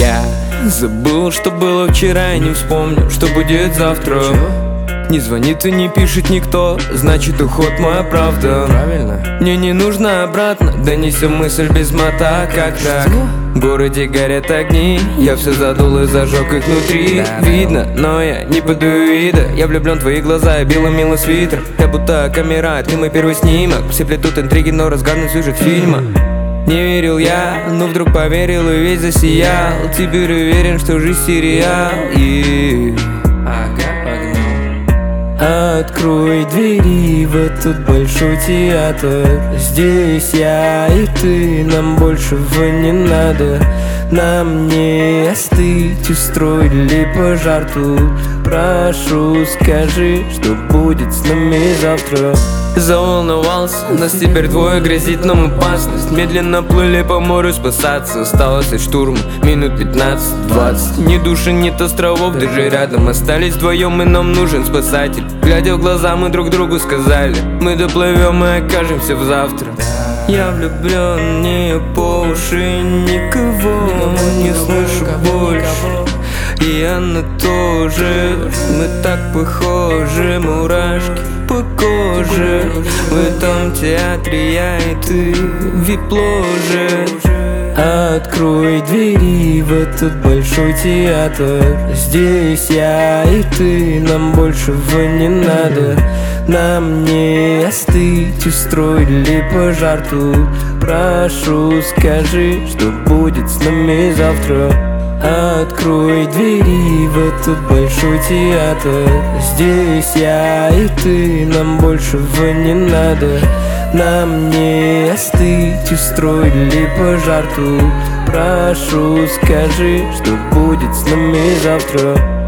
Я забыл, что было вчера, и не вспомню, что будет завтра. Не звонит и не пишет никто, значит уход моя правда. Правильно. Мне не нужно обратно, донесем мысль без мота. Как так? В городе горят огни, я все задул и зажег их внутри. Видно, но я не подаю вида. Я влюблен в твои глаза, я белый-милый свитер. Я будто камера, ты мой первый снимок. Все плетут интриги, но разгадный сюжет фильма. Не верил я, но вдруг поверил и весь засиял. Теперь уверен, что жизнь сериал. И открой двери в этот большой театр. Здесь я и ты, нам большего не надо. Нам не остыть, устроили пожар тут. Прошу, скажи, что будет с нами завтра. Заволновался, нас теперь двое, грозит нам опасность. Медленно плыли по морю спасаться. Осталось от штурма минут 15-20. Ни души, нет островов, даже рядом остались вдвоем, и нам нужен спасатель. Глядя в глаза, мы друг другу сказали: мы доплывем и окажемся в завтра. Я влюблен не по уши, никого не слышу больше. И она тоже, мы так похожи, мурашки по коже. В этом театре я и ты, вип-ложе. Открой двери в этот большой театр. Здесь я и ты, нам большего не надо. Нам не остыть, устроили пожар тут. Прошу, скажи, что будет с нами завтра. Открой двери в этот большой театр. Здесь я и ты, нам большего не надо. Нам не остыть, устроили пожар тут. Прошу, скажи, что будет с нами завтра.